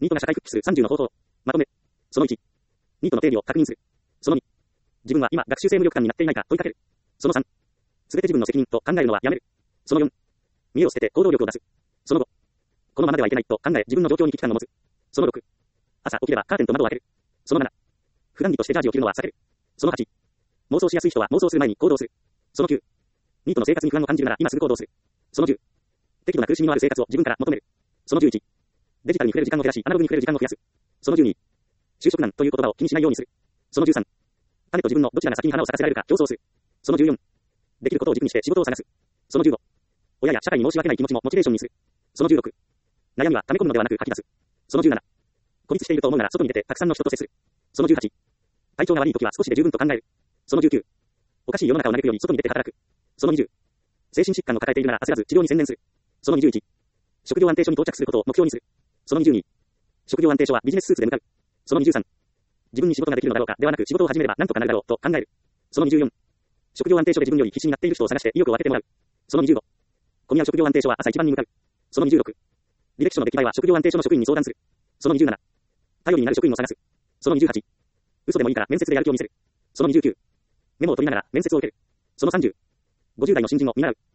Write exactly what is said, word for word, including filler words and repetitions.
ニートが社会復帰するさんじゅうの方法。まとめ。そのいち。ニートの定義を確認する。そのに。自分は今学習性無力感になっていないか問いかける。そのさん。すべて自分の責任と考えるのはやめる。そのよん。見栄を捨てて行動力を出す。そのご。このままではいけないと考え自分の状況に危機感を持つ。そのろく。朝起きればカーテンと窓を開ける。そのなな。普段着としてジャージを着るのは避ける。そのはち。妄想しやすい人は妄想する前に行動する。そのきゅう。ニートの生活に不安を感じるなら今すぐ行動する。そのじゅう。適度な苦しみのある生活を自分から求める。そのじゅういち。デジタルに触れる時間を減らし、アナログに触れる時間を増やす。そのじゅうに。就職難という言葉を気にしないようにする。そのじゅうさん。種と自分のどちらが先に花を咲かせられるか競争する。そのじゅうよん。できることを軸にして仕事を探す。そのじゅうご。親や社会に申し訳ない気持ちもモチベーションにする。そのじゅうろく。悩みは溜め込むのではなく吐き出す。そのじゅうなな。孤立していると思うなら外に出てたくさんの人と接する。そのじゅうはち。体調が悪い時は少しで十分と考える。そのじゅうきゅう。おかしい世の中を嘆くより外に出て働く。そのにじゅう。精神疾患を抱えているなら焦らず治療に専念する。そのにじゅういち。職業安定所に到着することを目標にする。そのにじゅうに。職業安定所はビジネススーツで向かう。そのにじゅうさん。自分に仕事ができるのだろうかではなく仕事を始めれば何とかなるだろうと考える。そのにじゅうよん。職業安定所で自分より必死になっている人を探して意欲を当ててもらう。そのにじゅうご。混み合う職業安定所は朝一番に向かう。そのにじゅうろく。履歴書の出来栄えは職業安定所の職員に相談する。そのにじゅうなな。頼りになる職員を探す。そのにじゅうはち。嘘でもいいから面接でやる気を見せる。そのにじゅうきゅう。メモを取りながら面接を受ける。そのさんじゅう。ごじゅう代の新人を見習う。